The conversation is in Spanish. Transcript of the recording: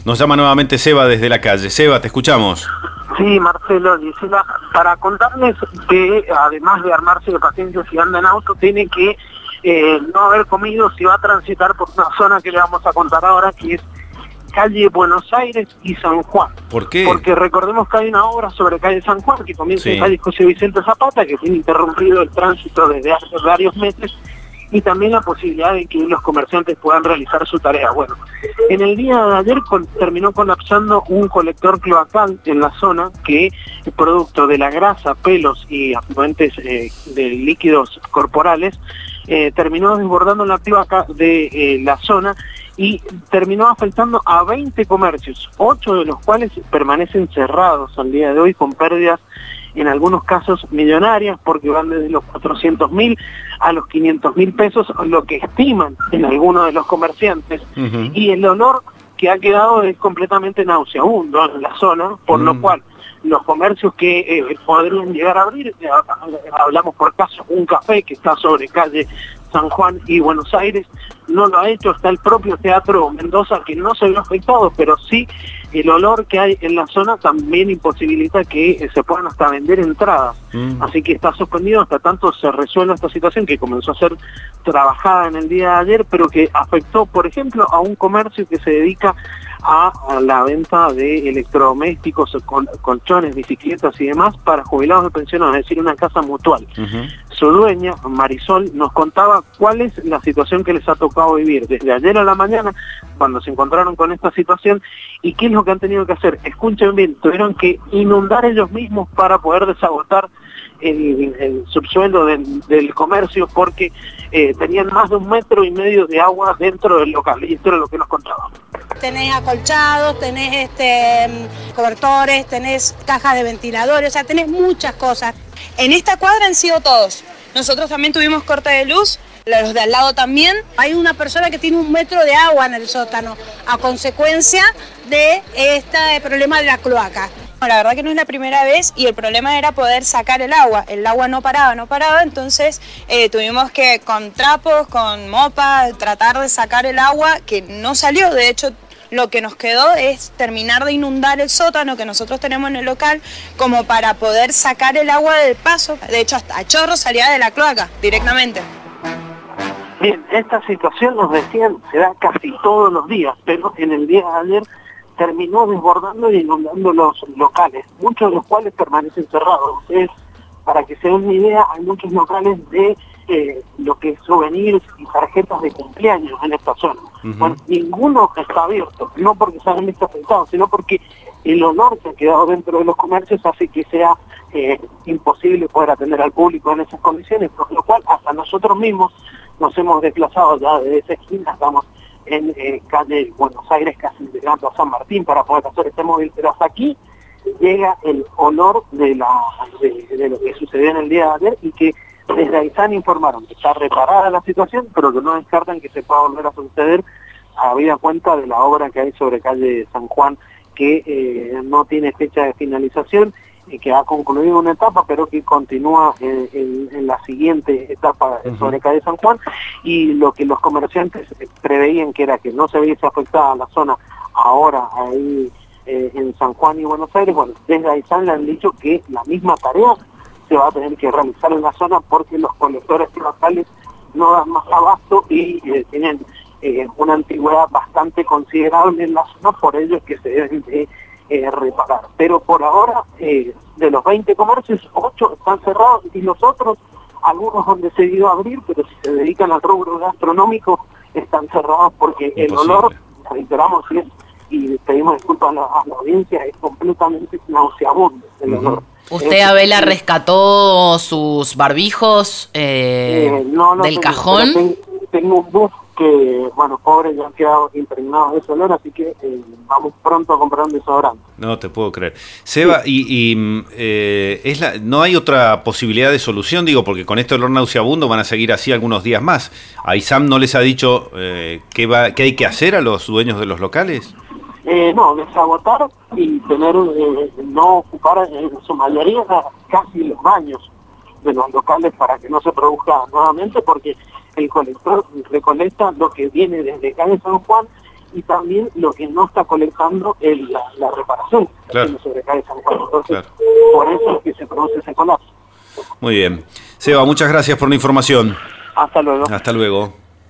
Nos llama nuevamente Seba desde la calle. Seba, te escuchamos. Sí, Marcelo, Gisela, para contarles que además de armarse de paciencia si anda en auto, tiene que no haber comido si va a transitar por una zona que le vamos a contar ahora, que es calle Buenos Aires y San Juan. ¿Por qué? Porque recordemos que hay una obra sobre calle San Juan que comienza Sí. en calle José Vicente Zapata, que tiene interrumpido el tránsito desde hace varios meses, y también la posibilidad de que los comerciantes puedan realizar su tarea. Bueno, en el día de ayer terminó colapsando un colector cloacal en la zona que, producto de la grasa, pelos y afluentes de líquidos corporales, terminó desbordando la cloaca de la zona y terminó afectando a 20 comercios, 8 de los cuales permanecen cerrados al día de hoy con pérdidas en algunos casos millonarias, porque van desde los 400.000 a los 500.000 pesos, lo que estiman en algunos de los comerciantes. Y el olor que ha quedado es completamente nauseabundo en la zona, por lo cual los comercios que podrían llegar a abrir, hablamos por caso un café que está sobre calle San Juan y Buenos Aires, no lo ha hecho. Está el propio Teatro Mendoza, que no se ve afectado, pero sí el olor que hay en la zona también imposibilita que se puedan hasta vender entradas. Así que está suspendido hasta tanto se resuelva esta situación, que comenzó a ser trabajada en el día de ayer, pero que afectó, por ejemplo, a un comercio que se dedica a la venta de electrodomésticos, colchones, bicicletas y demás para jubilados de pensionados, es decir, una casa mutual. Su dueña, Marisol, nos contaba cuál es la situación que les ha tocado vivir desde ayer a la mañana, cuando se encontraron con esta situación, y qué es lo que han tenido que hacer. Escuchen bien, tuvieron que inundar ellos mismos para poder desagotar el subsuelo del comercio, porque tenían más de 1,5 metros de agua dentro del local, y esto era lo que nos contaban. Tenés acolchados, tenés cobertores, tenés cajas de ventiladores, o sea, tenés muchas cosas. En esta cuadra han sido todos. Nosotros también tuvimos corte de luz, los de al lado también. Hay una persona que tiene 1 metro de agua en el sótano a consecuencia de este problema de la cloaca. La verdad que no es la primera vez y el problema era poder sacar el agua. El agua no paraba, entonces tuvimos que con trapos, con mopa, tratar de sacar el agua que no salió. De hecho, lo que nos quedó es terminar de inundar el sótano que nosotros tenemos en el local como para poder sacar el agua del paso. De hecho, hasta a chorro salía de la cloaca directamente. Bien, esta situación, nos decían, se da casi todos los días, pero en el día de ayer terminó desbordando y inundando los locales, muchos de los cuales permanecen cerrados. Para que se den una idea, hay muchos locales de lo que es souvenirs y tarjetas de cumpleaños en esta zona. Bueno, ninguno está abierto, no porque se hayan visto afectados, sino porque el olor que ha quedado dentro de los comercios hace que sea imposible poder atender al público en esas condiciones, por lo cual hasta nosotros mismos nos hemos desplazado ya desde esa esquina, estamos en calle Buenos Aires, casi llegando a San Martín para poder hacer este móvil, pero hasta aquí llega el olor de lo que sucedió en el día de ayer, y que desde Aysán informaron que está reparada la situación, pero que no descartan que se pueda volver a suceder, habida cuenta de la obra que hay sobre calle San Juan, que no tiene fecha de finalización y que ha concluido una etapa, pero que continúa en la siguiente etapa sobre calle San Juan. Y lo que los comerciantes preveían, que era que no se viese afectada la zona ahora ahí en San Juan y Buenos Aires, bueno, desde Aysán le han dicho que la misma tarea se va a tener que realizar en la zona, porque los colectores locales no dan más abasto y tienen una antigüedad bastante considerable en la zona, por ello es que se deben de reparar. Pero por ahora, de los 20 comercios, 8 están cerrados, y los otros, algunos han decidido abrir, pero si se dedican al rubro gastronómico, están cerrados porque el olor, reiteramos, y pedimos disculpas a la audiencia, es completamente nauseabundo el olor. ¿Usted, Abela, rescató sus barbijos no del cajón? Tengo un bus que, bueno, pobre, ya han quedado impregnados de ese olor, así que vamos pronto a comprar un desodorante. No te puedo creer. Seba, ¿no hay otra posibilidad de solución? Digo, porque con este olor nauseabundo van a seguir así algunos días más. ¿Aysam no les ha dicho qué hay que hacer a los dueños de los locales? No, desagotar y tener, no ocupar en su mayoría casi los baños de los locales para que no se produzca nuevamente, porque el colector recolecta lo que viene desde calle San Juan y también lo que no está colectando es la reparación Claro. sobre calle San Juan. Entonces, Claro. por eso es que se produce ese colapso. Muy bien. Seba, muchas gracias por la información. Hasta luego. Hasta luego.